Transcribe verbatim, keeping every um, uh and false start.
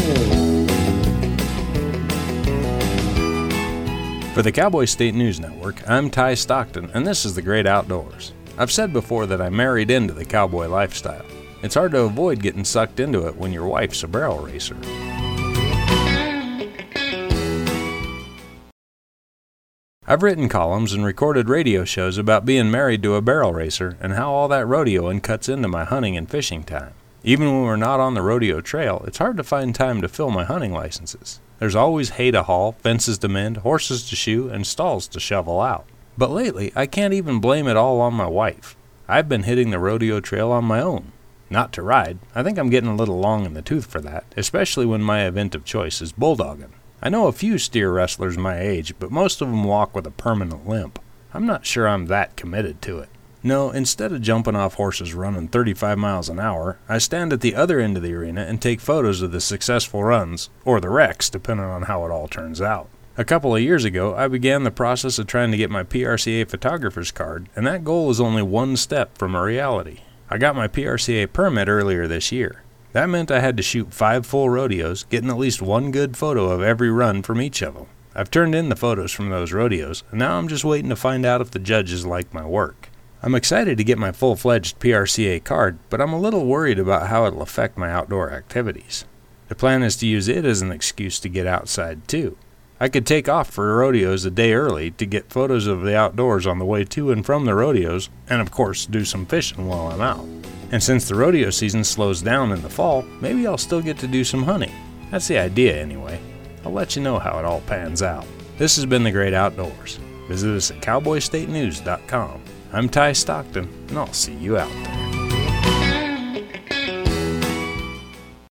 For the Cowboy State News Network, I'm Ty Stockton, and this is The Great Outdoors. I've said before that I married into the cowboy lifestyle. It's hard to avoid getting sucked into it when your wife's a barrel racer. I've written columns and recorded radio shows about being married to a barrel racer and how all that rodeoing cuts into my hunting and fishing time. Even when we're not on the rodeo trail, it's hard to find time to fill my hunting licenses. There's always hay to haul, fences to mend, horses to shoe, and stalls to shovel out. But lately, I can't even blame it all on my wife. I've been hitting the rodeo trail on my own. Not to ride. I think I'm getting a little long in the tooth for that, especially when my event of choice is bulldogging. I know a few steer wrestlers my age, but most of them walk with a permanent limp. I'm not sure I'm that committed to it. No, instead of jumping off horses running thirty-five miles an hour, I stand at the other end of the arena and take photos of the successful runs, or the wrecks, depending on how it all turns out. A couple of years ago, I began the process of trying to get my P R C A photographer's card, and that goal is only one step from a reality. I got my P R C A permit earlier this year. That meant I had to shoot five full rodeos, getting at least one good photo of every run from each of them. I've turned in the photos from those rodeos, and now I'm just waiting to find out if the judges like my work. I'm excited to get my full-fledged P R C A card, but I'm a little worried about how it'll affect my outdoor activities. The plan is to use it as an excuse to get outside, too. I could take off for rodeos a day early to get photos of the outdoors on the way to and from the rodeos, and of course do some fishing while I'm out. And since the rodeo season slows down in the fall, maybe I'll still get to do some hunting. That's the idea anyway. I'll let you know how it all pans out. This has been The Great Outdoors. Visit us at cowboy state news dot com. I'm Ty Stockton, and I'll see you out there.